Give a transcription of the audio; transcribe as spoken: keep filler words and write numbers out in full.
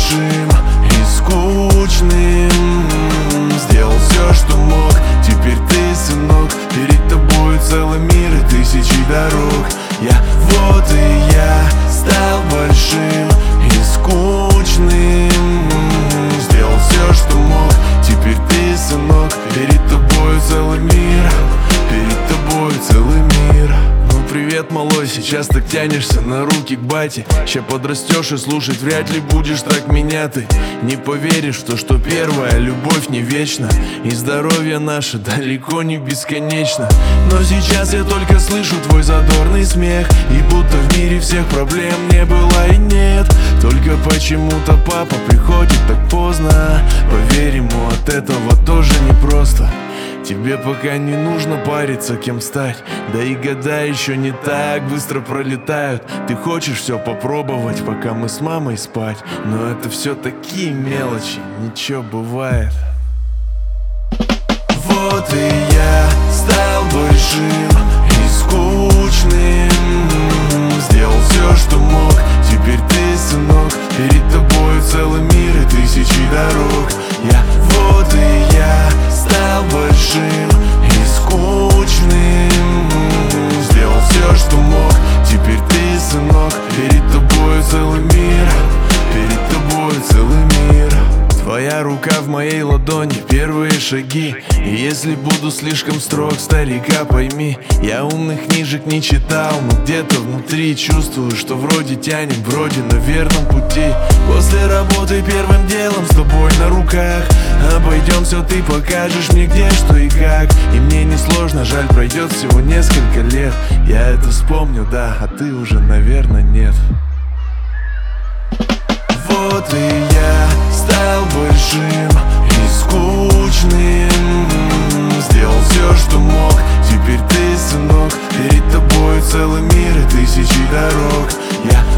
большим и скучным. Сделал все, что мог, теперь ты, сынок. Перед тобой целый мир и тысячи дорог. Я вот и я стал большим и скучным. Сделал все, что мог, теперь ты, сынок. Перед тобой целый мир, перед тобой целый мир. Ну привет, малой, сейчас так тянешься на руки к бате. Ща подрастешь и слушать вряд ли будешь так меня. Ты не поверишь в то, что первая любовь не вечна, и здоровье наше далеко не бесконечно. Но сейчас я только слышу твой задорный смех, и будто в мире всех проблем не было и нет. Только почему-то папа приходит так поздно. Поверь ему, от этого тоже непросто. Тебе пока не нужно париться, кем стать. Да и года еще не так быстро пролетают. Ты хочешь все попробовать, пока мы с мамой спать. Но это все такие мелочи, ничего бывает. Вот и я стал большим и скучным. Сделал все, что мог, теперь ты, сынок. Перед тобой целый мир и тысячи дорог. Я вот и я стал большим и скучным. Сделал все, что мог, теперь ты, сынок. Перед тобой целый мир, перед тобой целый мир. Твоя рука в моей ладони, первые шаги. И если буду слишком строг, старика, пойми, я умных книжек не читал, но где-то внутри чувствую, что вроде тянет, вроде на верном пути. После работы первым делом с тобой на руках обойдем все, ты покажешь мне где, что и как. И мне не сложно, жаль, пройдет всего несколько лет. Я это вспомню, да, а ты уже, наверное, нет. Вот и я стал большим и скучным. Сделал все, что мог, теперь ты, сынок. Перед тобой целый мир и тысячи дорог. Я